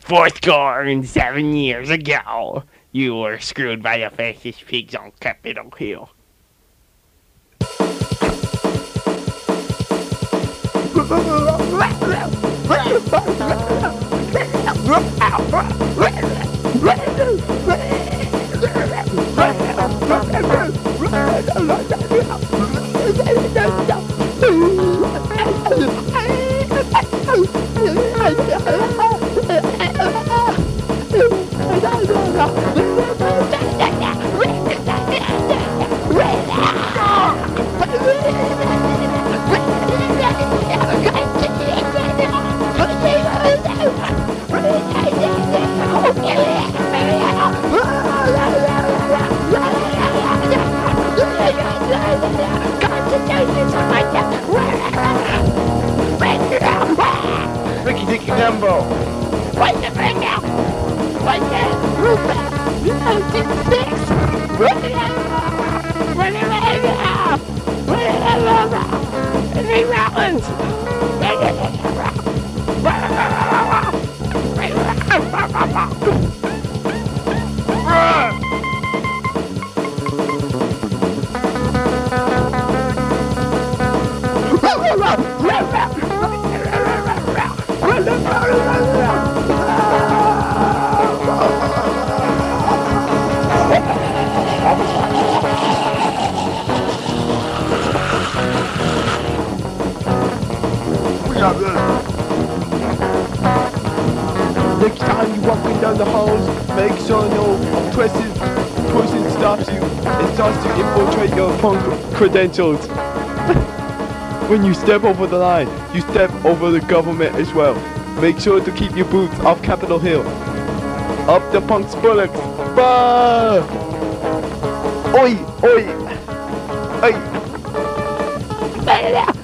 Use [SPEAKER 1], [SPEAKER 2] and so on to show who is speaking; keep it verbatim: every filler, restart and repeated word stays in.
[SPEAKER 1] Fourscore and seven years ago, you were screwed by the fastest pigs on Capitol Hill.
[SPEAKER 2] Ricky Dicky Dumbo!
[SPEAKER 3] Wait a minute! Wait a minute! Six! Run it out! Run it out! Run it out! Three mountains! Run it out!
[SPEAKER 2] Next time you're walking down the halls, make sure no oppressive person stops you and starts to infiltrate your punk credentials. When you step over the line, you step over the government as well. Make sure to keep your boots off Capitol Hill. Up the punk's bullocks. Bah! Oi! Oi! Oi!